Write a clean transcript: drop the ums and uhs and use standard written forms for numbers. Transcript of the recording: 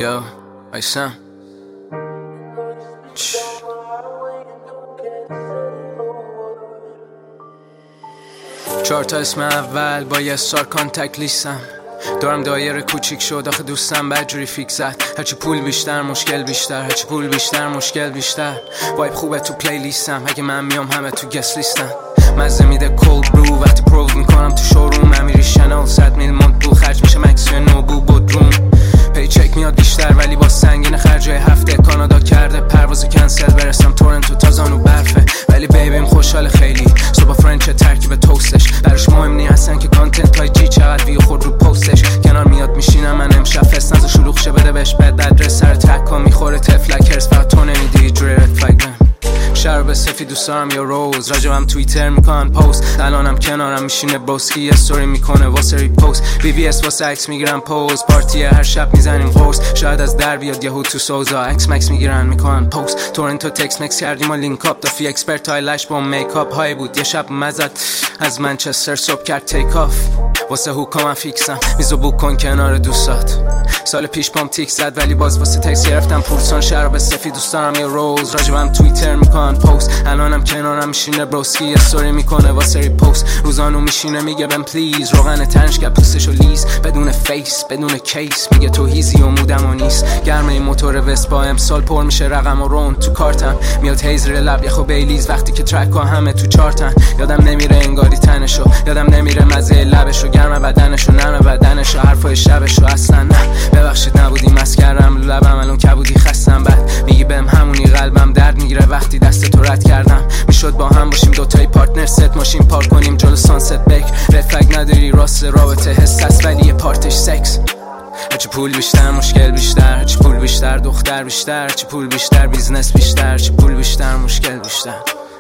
یا ایسم 4 تا اسم اول با یه سار کانتک لیستم. دارم دایره کوچیک شد آخه دوستم بدجوری فیکس زد. هرچی پول بیشتر مشکل بیشتر، هرچی پول بیشتر مشکل بیشتر. وایب خوبه تو پلی لیستم، اگه من میام همه تو گست لیستم. مزه میده کولد برو وقتی پروو میکنم تو شوروم. امیری شنال 100 میل مونت بو خرج میشه مکسی نوبو بودروم. پیچک میاد بیشتر ولی با سنگین خرجای هفته. کانادا کرده پروازو کنسل برسم تورنتو تا زانو برفه. ولی بیبیم خوشحال خیلی صبح فرنچ ترکیب توستش. براش مهم نی اصلا که کانتنت های جی چقدر ویو خود رو پستش. کنار میاد میشینم من امشب فست نزو شلوغ شه بده بهش بد ادرس سر ترک ها میخوره تفلک هرس فقط تو نمیدی جوری رد فلگ. شرب سفید دوست دارم یا روز راجبم توییتر میکنن پست. الانم کنارم میشینه بروسکی استوری میکنه واسه ریپوست. بی بی اس واسه عکس میگیرن پوز. پارتی هر شب میزنیم قرص. شاید از در بیاد یهو تو سوزا عکس مکس میگیرن میکنن پست. تورنتو تکس مکس کردیم و لینک اپ. دافی اکسپرت هایلش با میکاپ های بود. یه شب مزد از منچستر صبح کرد تیک آف. واسه هوکا من فیکسم میزو بوک کن کنار دوستات. سال پیش پام تیک زد ولی باز واسه تکس گرفتم پورسون. شراب سفید دوست دارم یا روز راجبم توییتر میکنن پست. الانم کنارم میشینه بروسکی استوری میکنه واسه ریپوست. روزانو میشینه میگه بهم پلیز روغن تنش کرد پوستشو لیز. بدون فیس بدون کیس میگه تو هیزی و مودم و نیست. گرمه موتور وسپا امسال پر میشه رقم و رون تو کارتم. میاد هیزر لب یخو بیلیز وقتی که ترک ها همه تو چارتن. یادم نمیره انگاری تنشو، یادم نمیره مزه لبشو، گرم بدنشو نرم بدنشو، حرفای شبشو. اصلا نه ببخشید نبودی مسکرم لبم الان کبودی خستم. بعد میگی بهم همونی قلبم درد میگیره وقتی دست تو رد کردم. میشد با هم باشیم دوتای پارتنر ست ماشین پارک کنیم جلو سانست بک. رفلگ نداری راست رابطه حس هست ولی یه پارتش سکس. هرچی پول بیشتر مشکل بیشتر، هرچی پول بیشتر دختر بیشتر، هرچی پول بیشتر بیزنس بیشتر، هرچی پول بیشتر مشکل بیشتر.